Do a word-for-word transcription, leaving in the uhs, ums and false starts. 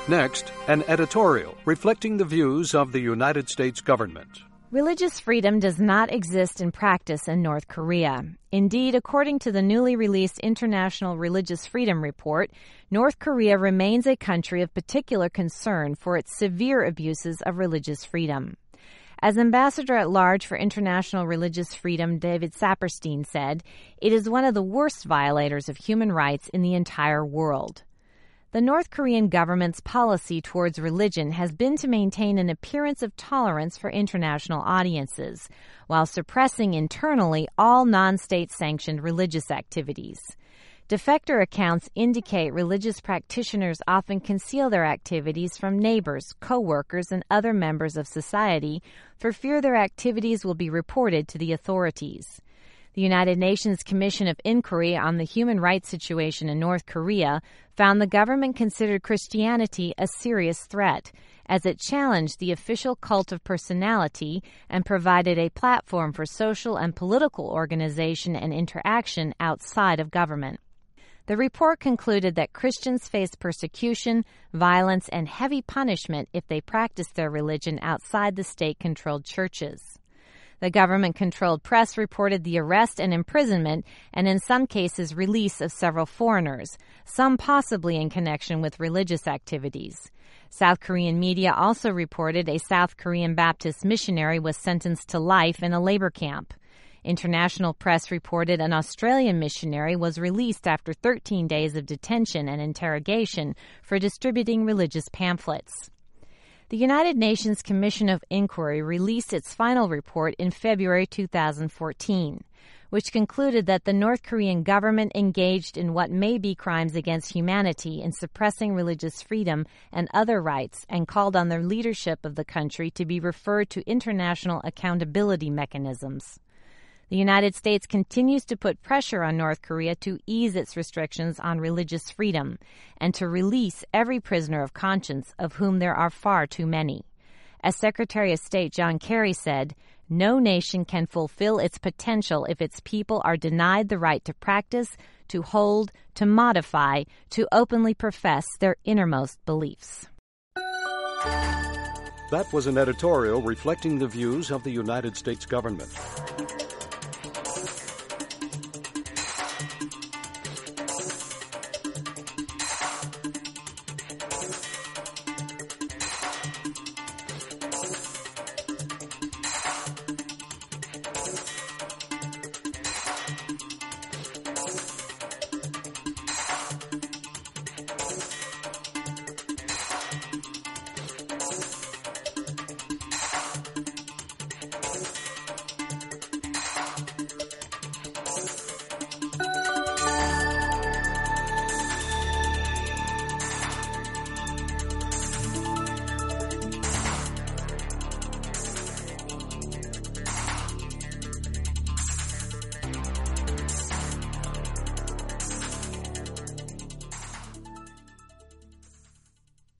Next, an editorial reflecting the views of the United States government. Religious freedom does not exist in practice in North Korea. Indeed, according to the newly released International Religious Freedom Report, North Korea remains a country of particular concern for its severe abuses of religious freedom. As Ambassador at Large for International Religious Freedom David Saperstein said, it is one of the worst violators of human rights in the entire world. The North Korean government's policy towards religion has been to maintain an appearance of tolerance for international audiences, while suppressing internally all non-state sanctioned religious activities. Defector accounts indicate religious practitioners often conceal their activities from neighbors, co-workers, and other members of society for fear their activities will be reported to the authorities. The United Nations Commission of Inquiry on the Human Rights Situation in North Korea found the government considered Christianity a serious threat, as it challenged the official cult of personality and provided a platform for social and political organization and interaction outside of government. The report concluded that Christians face persecution, violence, and heavy punishment if they practice their religion outside the state-controlled churches. The government-controlled press reported the arrest and imprisonment, and in some cases release of several foreigners, some possibly in connection with religious activities. South Korean media also reported a South Korean Baptist missionary was sentenced to life in a labor camp. International press reported an Australian missionary was released after thirteen days of detention and interrogation for distributing religious pamphlets. The United Nations Commission of Inquiry released its final report in February two thousand fourteen, which concluded that the North Korean government engaged in what may be crimes against humanity in suppressing religious freedom and other rights, and called on the leadership of the country to be referred to international accountability mechanisms. The United States continues to put pressure on North Korea to ease its restrictions on religious freedom and to release every prisoner of conscience, of whom there are far too many. As Secretary of State John Kerry said, "No nation can fulfill its potential if its people are denied the right to practice, to hold, to modify, to openly profess their innermost beliefs." That was an editorial reflecting the views of the United States government.